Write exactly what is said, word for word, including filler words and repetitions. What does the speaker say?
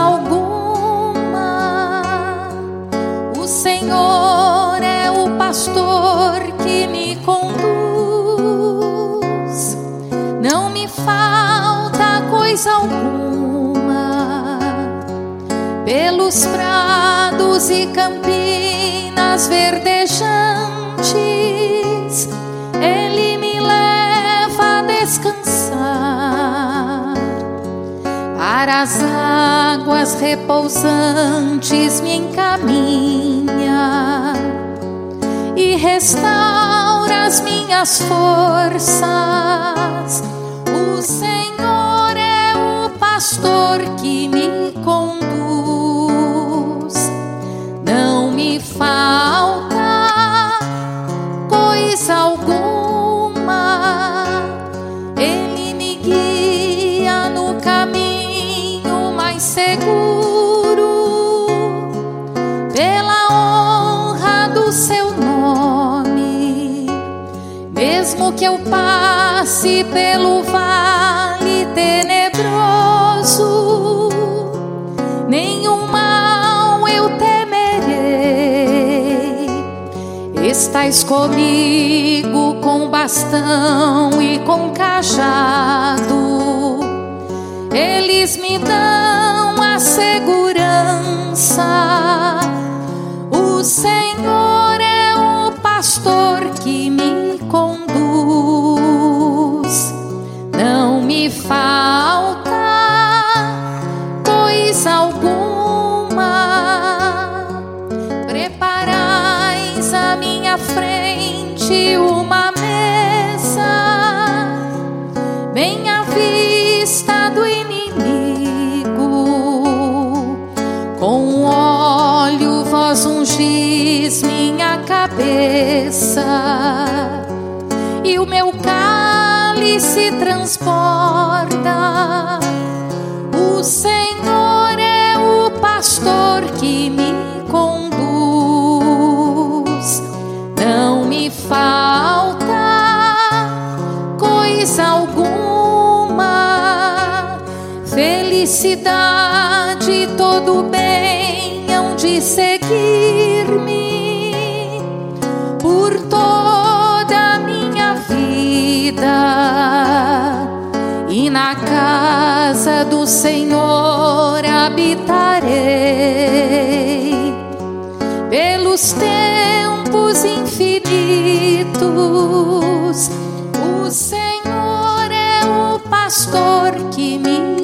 alguma. O Senhor é o pastor que me conduz, não me falta coisa alguma. Pelos prados e campinas verdejantes, Ele me leva a descansar. Para as águas repousantes me encaminha e restaura as minhas forças. O Senhor é o pastor que me conduz, não me falta coisa alguma. Ele me guia no caminho mais seguro, pela honra do seu nome. Mesmo que eu passe pelo vale tenebroso, nenhum mal eu temerei. Estás comigo com bastão e com cajado, eles me dão a segurança. O Senhor é o pastor que me conduz, não me falta coisa alguma. Preparais à minha frente uma mesa, bem à vista do inimigo. Com óleo vós ungis minha cabeça, e o meu cálice transborda. O Senhor é o pastor que me conduz, não me falta coisa alguma. Felicidade e todo bem hão de seguir-me por toda a minha vida, e na casa do Senhor habitarei pelos tempos infinitos. O Senhor é o pastor que me